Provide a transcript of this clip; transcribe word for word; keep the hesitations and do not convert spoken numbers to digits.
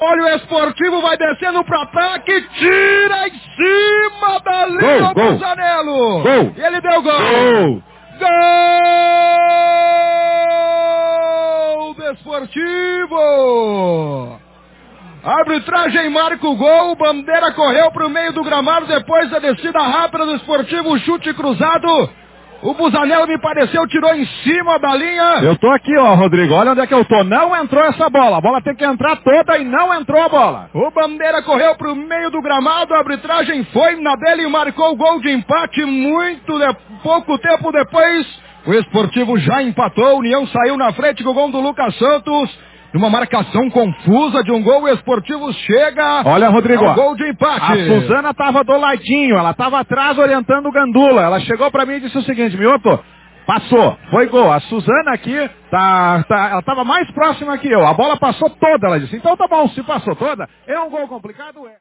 Olha, o Esportivo vai descendo pro ataque, tira em cima da linha o Busanello. Gol. E ele deu gol. Gol. Gol do Esportivo. A arbitragem marca o gol, Bandeira correu pro meio do gramado depois da descida rápida do Esportivo, chute cruzado. O Busanello, me pareceu, tirou em cima da linha. Eu tô aqui, ó, Rodrigo. Olha onde é que eu tô. Não entrou essa bola. A bola tem que entrar toda e não entrou a bola. O Bandeira correu pro meio do gramado. A arbitragem foi na dele e marcou o gol de empate. Muito de... pouco tempo depois, o Esportivo já empatou. O União saiu na frente com o gol do Lucas Santos. Numa marcação confusa de um gol, o Esportivo chega. Olha, Rodrigo, ao gol de empate. A Suzana tava do ladinho, ela tava atrás orientando o Gandula. Ela chegou pra mim e disse o seguinte: Mioto, passou, foi gol. A Suzana aqui, tá, tá, ela tava mais próxima que eu. A bola passou toda, ela disse. Então tá bom, se passou toda, é um gol complicado, é.